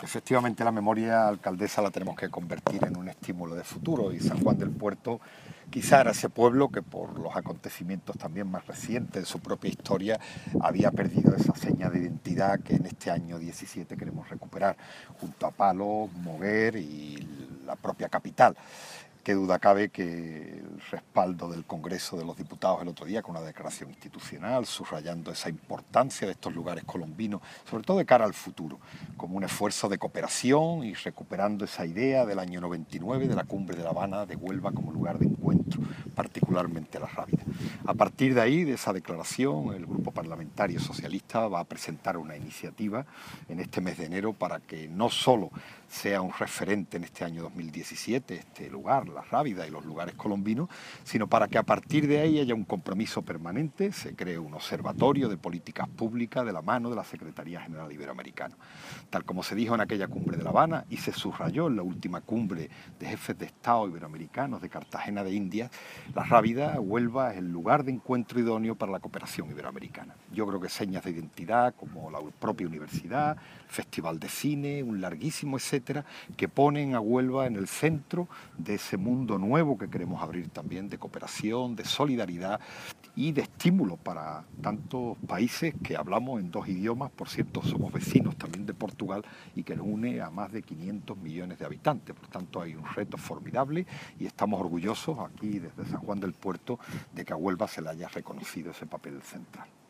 Efectivamente, la memoria alcaldesa la tenemos que convertir en un estímulo de futuro, y San Juan del Puerto quizá era ese pueblo que por los acontecimientos también más recientes de su propia historia había perdido esa seña de identidad que en este año 17 queremos recuperar, junto a Palos, Moguer y la propia capital. Qué duda cabe que el respaldo del Congreso de los Diputados el otro día con una declaración institucional subrayando esa importancia de estos lugares colombinos, sobre todo de cara al futuro, como un esfuerzo de cooperación y recuperando esa idea del año 99 de la Cumbre de La Habana de Huelva como lugar de encuentro, particularmente La Rábida. A partir de ahí, de esa declaración, el Grupo Parlamentario Socialista va a presentar una iniciativa en este mes de enero para que no solo sea un referente en este año 2017, este lugar, La Rábida y los lugares colombinos, sino para que a partir de ahí haya un compromiso permanente, se cree un observatorio de políticas públicas de la mano de la Secretaría General Iberoamericana. Tal como se dijo en aquella cumbre de La Habana y se subrayó en la última cumbre de jefes de Estado iberoamericanos de Cartagena de Indias, La Rábida, Huelva, es el lugar de encuentro idóneo para la cooperación iberoamericana. Yo creo que señas de identidad como la propia universidad, Festival de Cine, un larguísimo etcétera, que ponen a Huelva en el centro de ese mundo nuevo que queremos abrir también de cooperación, de solidaridad y de estímulo para tantos países que hablamos en dos idiomas. Por cierto, somos vecinos también de Portugal y que nos une a más de 500 millones de habitantes. Por tanto, hay un reto formidable y estamos orgullosos aquí desde San Juan del Puerto de que a Huelva se le haya reconocido ese papel central.